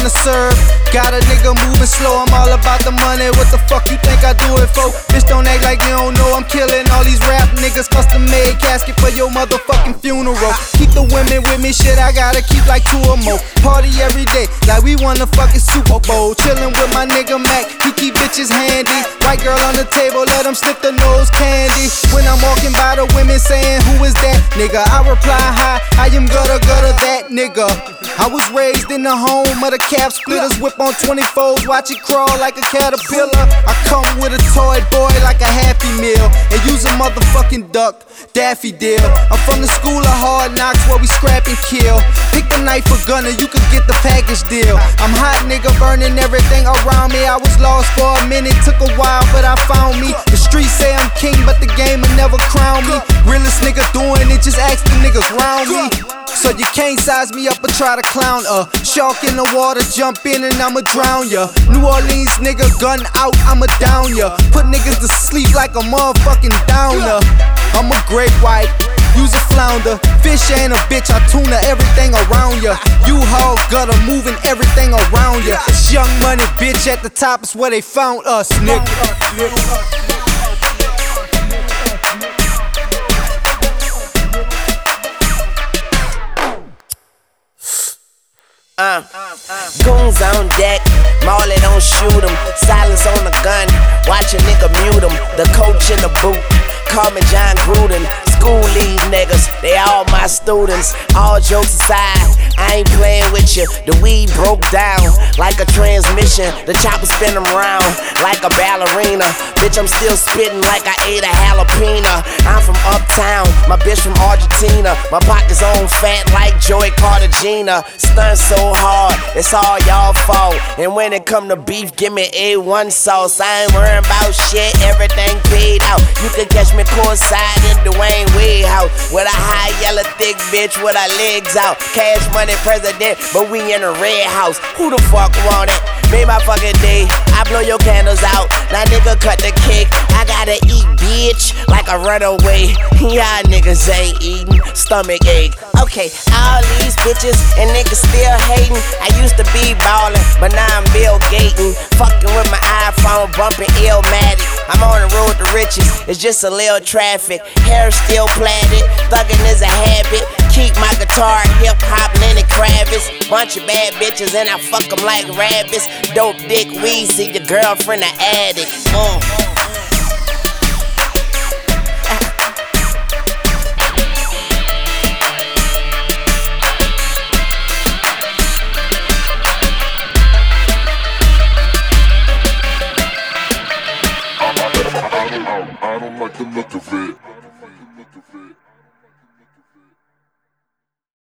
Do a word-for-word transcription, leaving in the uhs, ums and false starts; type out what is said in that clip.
wanna serve. Got a nigga moving slow, I'm all about the money. What the fuck you think I do it for? Bitch, don't act like you don't know I'm killing all these rap niggas. Custom made casket for your motherfucking funeral. Keep the women with me, shit, I gotta keep like two or more. Party every day, like we won the fucking Super Bowl. Chillin' with my nigga Mac, he keep bitches handy. White girl on the table, let him slip the nose candy. When I'm walking by the women saying, who is that nigga? I reply, hi, I am gutter gutter that nigga. I was raised in the home of the cap splitters. Whip on twenty-fours, watch it crawl like a caterpillar. I come with a toy boy like a Happy Meal, and use a motherfucking duck, Daffy deal. I'm from the school of hard knocks where we scrap and kill. Pick the knife or gunner, you could get the package deal. I'm hot nigga burning everything around me. I was lost for a minute, took a while but I found me. The streets say I'm king but the game will never crown me. Realest nigga doing it, just ask the niggas round me. So you can't size me up or try to clown a shark in the water, jump in and I'ma drown ya. New Orleans nigga, gun out, I'ma down ya. Put niggas to sleep like a motherfucking downer. I'm a great white, use a flounder. Fish ain't a bitch, I tuna everything around ya. U-Haul gutter, moving everything around ya. It's Young Money, bitch, at the top is where they found us, nigga. Uh, goons on deck, Marley don't shoot 'em. Silence on the gun, watch a nigga mute 'em. The coach in the boot, call me John Gruden. School these niggas, they all my students. All jokes aside, I ain't playing with you. The weed broke down like a transmission. The chopper spin 'em round like a ballerina. Bitch, I'm still spitting like I ate a jalapeno. I'm from uptown, my bitch from Argentina. My pockets on fat like Joey Cartagena. Stun so hard, it's all y'all fault. And when it come to beef, give me A one sauce. I ain't worrying about shit, everything paid out. You can catch me courtside in Dwayne Wade house with a high yellow thick bitch with her legs out. Cash money president, but we in a red house. Who the fuck want it? Made my fucking day, I blow your candles out. Now nigga cut the cake, I gotta eat bitch like a runaway. Y'all niggas ain't eating, stomach ache. Okay, all these bitches and niggas still hating. I used to be ballin', but now I'm Bill Gaten. Fucking with my iPhone, bumping Illmatic. I'm on the road to riches, it's just a little traffic. Hair still plaited, thuggin' is a habit. Keep my guitar hip hop, Lenny Kravitz. Bunch of bad bitches and I fuck them like rabbits. Dope dick Weezy, your girlfriend an addict. Uh. I don't like the look of it.